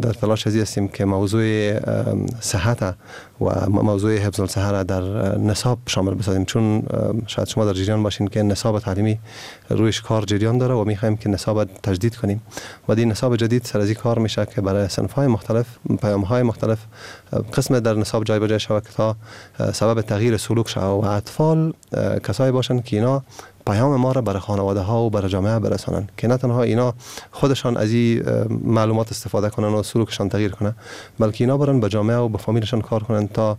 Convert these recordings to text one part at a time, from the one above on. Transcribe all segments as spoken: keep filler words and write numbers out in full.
در تلاش ازی هستیم که موضوع صحت و موضوع حفظ الصحه را در نصاب شامل بسازیم، چون شاید شما در جریان باشین که نصاب تعلیمی رویش کار جریان داره و میخوایم که نصاب تجدید کنیم و این نصاب جدید سر از این کار میشه که برای صنف‌های مختلف، پیام‌های مختلف قسم در نصاب جای بجای شود که تا سبب تغییر سلوک شود و اطفال کسایی باشن که اینا پیام ما را برای خانواده ها و برای جامعه برسانن، که نه تنها اینا خودشان از این معلومات استفاده کنن و سلوکشان تغییر کنه، بلکه اینا برن به جامعه و به فامیلشان کار کنن تا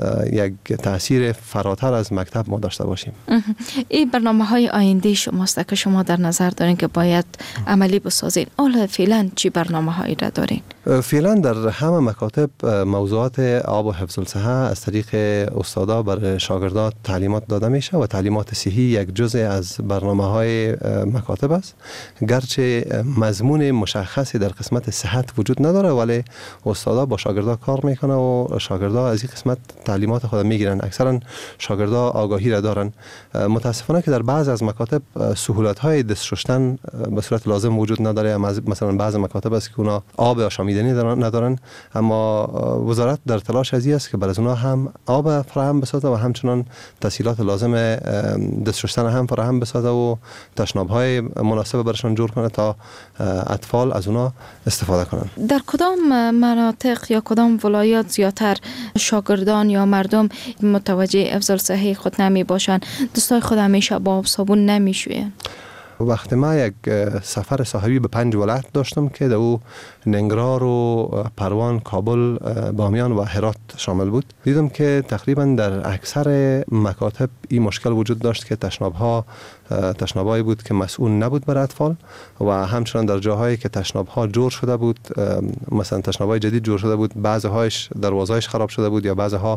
یک تاثیر فراتر از مکتب ما داشته باشیم. این برنامه های آینده شماست که شما در نظر دارین که باید عملی بسازین. حالا فعلا چی برنامه هایی را دارین؟ فعلا در همه مکاتب موضوعات آب و حفظ الصحه از طریق استادا بر شاگردان تعلیمات داده میشه و تعلیمات صحی یک جزء از برنامه های مکاتب است، گرچه مضمون مشخصی در قسمت صحت وجود نداره ولی استادا با شاگردان کار میکنه و شاگردان از این قسمت تعلیمات خود میگیرن. اکثرا شاگردان آگاهی را دارن. متاسفانه که در بعض از مکاتب سهولت های دست شستن به صورت لازم وجود نداره، مثلا بعض مکاتب است که اونا آب آشامیدنی ندارن، اما وزارت در تلاش ازی است که برای اونا هم آب فراهم بسازه و همچنان تسهیلات لازم دست شستن هم فراهم بسازه و تشناب‌های مناسب برشان جور کنه تا اطفال از اونا استفاده کنن. در کدام مناطق یا کدام ولایات زیادتر شاگردان یا مردم متوجه حفظ الصحه خود نمی باشن، دستای خود همیشه با آب صابون نمیشوین؟ وقتی ما یک سفر صحابی به پنج ولایت داشتم که در او ننگرهار و پروان، کابل، بامیان و هرات شامل بود، دیدم که تقریبا در اکثر مکاتب این مشکل وجود داشت که تشناب‌ها تشنابایی بود که مسئول نبود برای اطفال و همچنان در جاهایی که تشناب‌ها جور شده بود، مثلا تشنابای جدید جور شده بود، بعضی‌هاش دروازه‌هاش خراب شده بود یا بعضی‌ها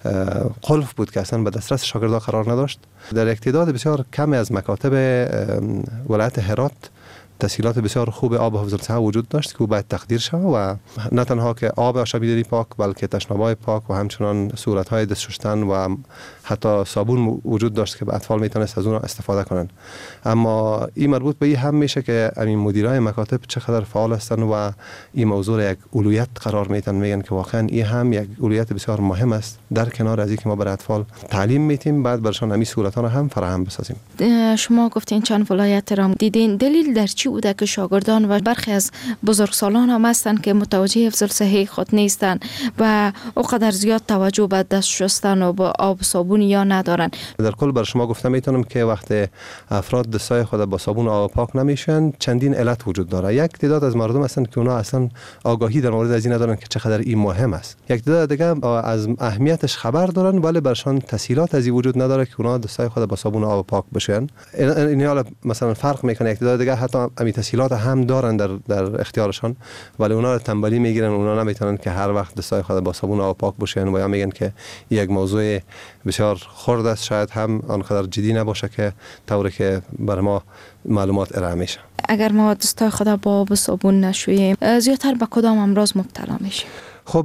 قلف بود که اصلا به دسترس شاگردان قرار نداشت. در یک تعداد بسیار کمی از مکاتب ولایت هرات تسهیلات بسیار خوب آب و حفظ الصحه وجود داشت که باید تقدیر شود و نه تنها که آب آشامیدنی پاک بلکه تشناب‌های پاک و همچنان صورت‌های دست شستن و حتی صابون وجود داشت که اطفال میتونست از اون استفاده کنن. اما این مربوط به این هم میشه که همین مدیرای مکاتب چقدر فعال هستن و این موضوع یک اولویت قرار میتن، میگن که واقعا این هم یک اولویت بسیار مهم است در کنار از اینکه ما برای اطفال تعلیم میتیم بعد برشان همین سهولت‌ها هم فراهم بسازیم. شما گفتین چند ولایت را دیدین، دلیل در چی بوده که شاگردان و برخی از بزرگسالان هم هستن که متوجه حفظ الصحه خود نیستن و اوقدر زیاد توجه به دست شستن و به آب صابون یا ندارن؟ در کل بر شما گفتم میتونم که وقتی افراد دستای خود با صابون و آب پاک نمیشن چندین علت وجود داره. یک تعداد از مردم هستن که اونا اصلا آگاهی در مورد از این ندارن که چقدر این مهم است. یک تعداد دیگه از اهمیتش خبر دارن ولی برشان تسهیلات از این وجود نداره که اونا دستای خود با صابون و آب پاک بشن. این حالا مثلا فرق میکنه. یک تعداد دیگه حتی امی تسهیلات هم دارن در در اختیارشان ولی اونا رو تنبلی میگیرن، اونا نمیتونن که هر وقت دستای خود با صابون و آب پاک بشن و یا میگن که یک موضوع بسیار خرد است، شاید هم آنقدر جدی نباشه که طوری که بر ما معلومات ارائه میشه. اگر ما دستای خود با آب و صابون نشوییم زیادتر به کدام امراض مبتلا میشیم؟ خب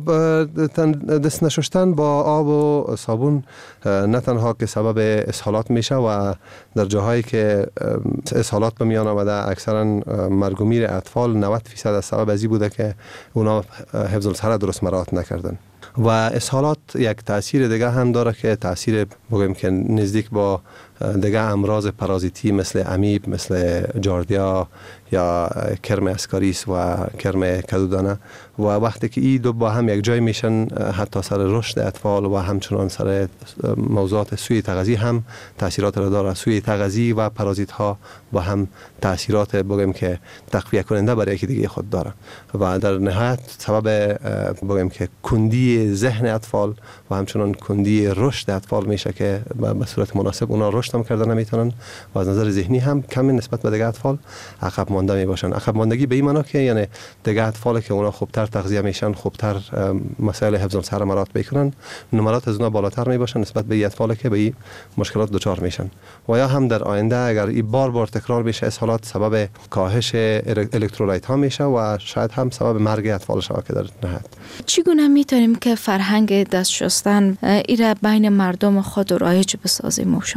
دست نشستن با آب و صابون نه تنها که سبب اسهالات میشه و در جاهایی که اسهالات به میان آمده اکثرا مرگ و میر اطفال نود درصد از سبب ازی بوده که اونا حفظ الصحه درست مراعات نکردن. و اسهالات یک تاثیر دیگه هم داره که تاثیر بگیم که نزدیک با دیگه امراض پارازیتی مثل امیب، مثل جاردیا یا کرم اسکاریس و کرم کدودانه و وقتی که این دو با هم یک جای میشن حتی سر رشد اطفال و همچنان سر موضوعات سوی تغذیه هم تاثیرات را داره. سوی تغذیه و پارازیت ها با هم تاثیرات بگیم که تقویه کننده برای یکی دیگه خود داره و در نهایت سبب بگیم که کندی ذهن اطفال و همچنان کندی رشد اطفال میشه که به صورت مناسب اونا رشد هم کردن نمیتونن و از نظر ذهنی هم کمی نسبت به دیگه اطفال عقب مانده میباشن. عقب ماندگی به این معنی که یعنی دیگه اطفالی که اونا خوبتر تغذیه میشن، خوبتر مسائل حفظ الصحه مراعات میکنن، نمرات از اونا بالاتر میباشن نسبت به اطفالی که به این مشکلات دچار میشن و یا هم در آینده اگر این بار بار تکرار بشه اسهالات سبب کاهش الکترولایت ها میشه و شاید هم سبب مرگ اطفال شود که در نهایت. چگونه میتونیم که فرهنگ دست شستن ایره بین مردم خود رایج بسازیم و شما؟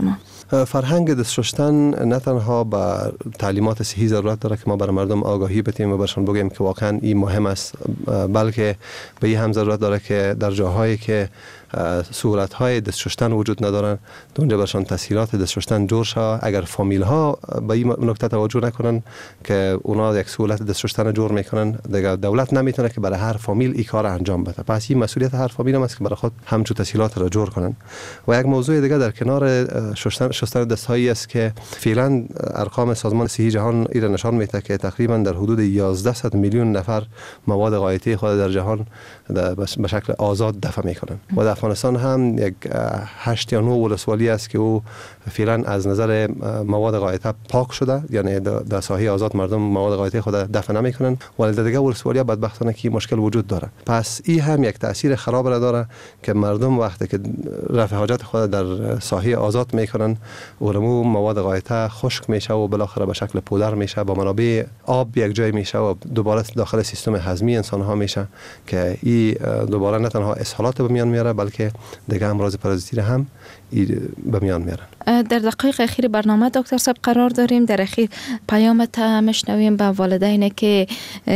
فرهنگ دست شستن نه تنها به تعلیمات صحی ضرورت داره که ما بر مردم آگاهی بدیم و برشان بگیم که واقعا این مهم است، بلکه به این هم ضرورت داره که در جاهایی که سهولت های دست شستن وجود ندارن اونجا برشان تسهیلات دست شستن جور شه. اگر فامیل ها به این نکته توجه نکنن که اونا یک سهولت دست شستن جور میکنن، دیگه دولت نمیتونه که برای هر فامیل این کار انجام بده. پس این مسئولیت هر فامیل هم است که برای خود همچون تسهیلات را جور کنن. و یک موضوع دیگه در کنار شستن شستن دست هایی است که فعلا ارقام سازمان صحی جهان ایران نشان میده که تقریبا در حدود یازده میلیون نفر مواد غایطی خود در جهان به شکل آزاد دفع میکنن. و در افغانستان هم یک هشت یا نه ولسوالی است که او فعلا از نظر مواد غایطه پاک شده، یعنی در ساحه آزاد مردم مواد غایطی خود دفع نمیکنن، ولی در دیگه ولسوالی بدبختانه که مشکل وجود داره. پس این هم یک تاثیر خراب را داره که مردم وقتی که رفع حاجت خود در ساحه آزاد میکنن اونمو مواد غایطه خشک میشه و بالاخره به شکل پودر میشه، با منابع آب یک جای میشه و دوباره داخل سیستم هضمی انسان ها میشه که این دوباره نه تنها اسهالات به میان میاره بلکه دیگه امراض پارازیتی هم به میان میارن. در دقایق اخیر برنامه دکتر صاحب قرار داریم. در اخیر پیامت مشنویم به والدین که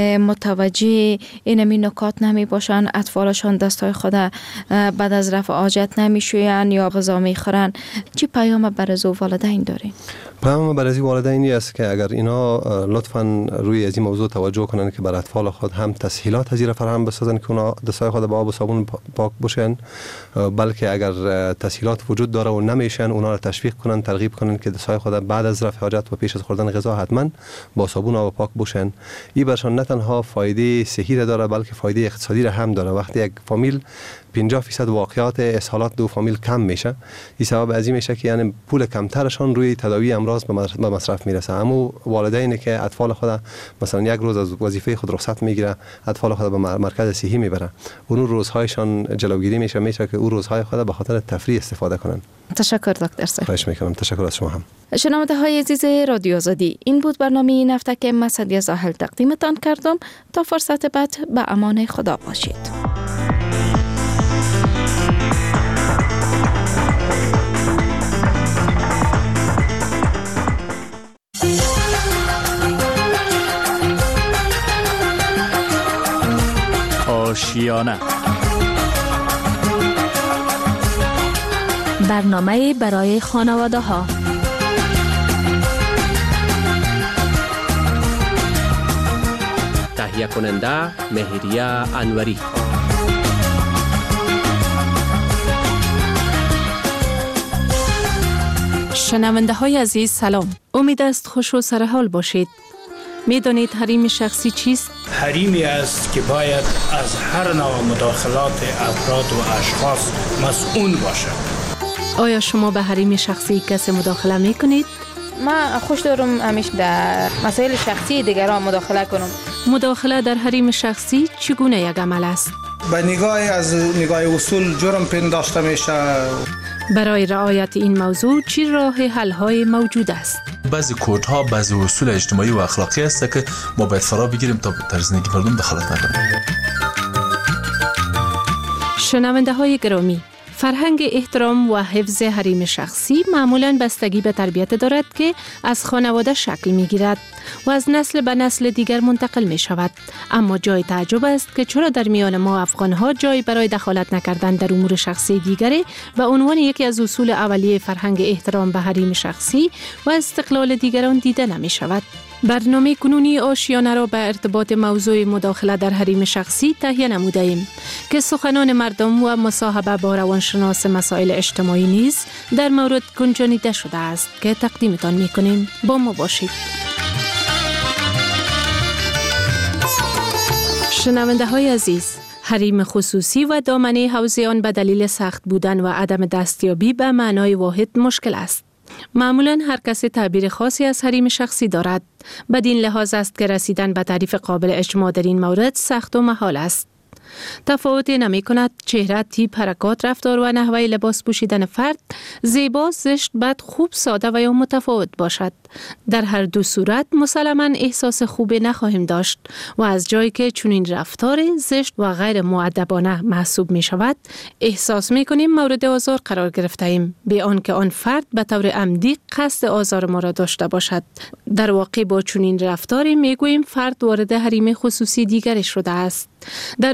متوجه اینمی نکات نمی باشن، اطفالشان دستای خود بعد از رفع حاجت نمیشوین یا غذا میخورن، چی پیام برای والدین داریم؟ پیام برای والدینی است که اگر اینا لطفاً روی از این موضوع توجه کنن که بر اطفال خود هم تسهیلات هزینه فراهم بسازن که اونا دستای خود با آب و صابون پاک باشن، بلکه اگر تسهیلات وجود داره و نمیشن اونا را تشویق کنن، ترغیب کنن که دستای خود بعد از رفع حاجت و پیش از خوردن غذا حتما با صابون و پاک باشن. این برشان نه تنها فایده صحی را داره بلکه فایده اقتصادی را هم داره. وقتی یک فامیل پنجاه درصد واقعات اسهالات دو فامیل کم میشه، این سبب از این میشه که یعنی پول کمترشان روی تداوی امراض به مصرف میرسه. اما والدینی که اطفال خود مثلا یک روز از وظیفه خود رخصت میگیره، اطفال خود به مرکز صحی میبره، اون روزهایشان جلوگیری میشه میشه که اون روزهای خود به خاطر تفریح استفاده کنن. تشکر دکتر صاحب. خواهش میکنم. تشکر از شما هم. شنونده های عزیز رادیو آزادی، این بود برنامه این هفته که من سعدیه زاهل تقدیمتان کردم. تا فرصت بعد به امان خدا باشید. آشیانه، برنامه برای خانواده ها. تهیه کننده مهریه انوری. شنونده های عزیز سلام، امید است خوش و سرحال باشید. میدانید حریم شخصی چیست؟ حریمی است که باید از هر نوع مداخلات افراد و اشخاص مسئول باشد. آیا شما به حریم شخصی کسی مداخله میکنید؟ من خوش دارم همیشه در مسائل شخصی دیگران مداخله کنم. مداخله در حریم شخصی چگونه یک عمل است؟ به نگاه از نگاه اصول جرم پنداشته میشه. برای رعایت این موضوع چی راه حل های موجود است؟ بعضی کودها بعضی اصول اجتماعی و اخلاقی است که ما باید فرا بگیریم تا در زندگی مردم دخالت نکنیم. شنونده های گرامی، فرهنگ احترام و حفظ حریم شخصی معمولاً بستگی به تربیت دارد که از خانواده شکل می گیرد و از نسل به نسل دیگر منتقل می شود. اما جای تعجب است که چرا در میان ما افغان‌ها جای برای دخالت نکردن در امور شخصی دیگری و عنوان یکی از اصول اولیه فرهنگ احترام به حریم شخصی و استقلال دیگران دیده نمی شود. برنامه کنونی آشیانه را به ارتباط موضوع مداخله در حریم شخصی تهیه نموده ایم که سخنان مردم و مصاحبه با روانشناس مسائل اجتماعی نیز در مورد گنجانیده شده است که تقدیمتان می کنیم. با ما باشید. شنونده های عزیز، حریم خصوصی و دامنه حوزه آن به دلیل سخت بودن و عدم دستیابی به معنای واحد مشکل است. معمولاً هر کسی تعبیر خاصی از حریم شخصی دارد. بدین لحاظ است که رسیدن به تعریف قابل اجماع در این مورد سخت و محال است. تفاوتی نمی کند چهره، تیپ، حرکات، رفتار و نحوه لباس پوشیدن فرد زیبا، زشت، بد، خوب، ساده و یا متفاوت باشد. در هر دو صورت مسلماً احساس خوبی نخواهیم داشت و از جایی که چنین رفتار زشت و غیر مؤدبانه محسوب می شود، احساس می کنیم مورد آزار قرار گرفته ایم، بی آنکه آن فرد به طور عمدی قصد آزار ما را داشته باشد. در واقع با چنین رفتاری می گوییم فرد وارد حریم خصوصی دیگری شده است. در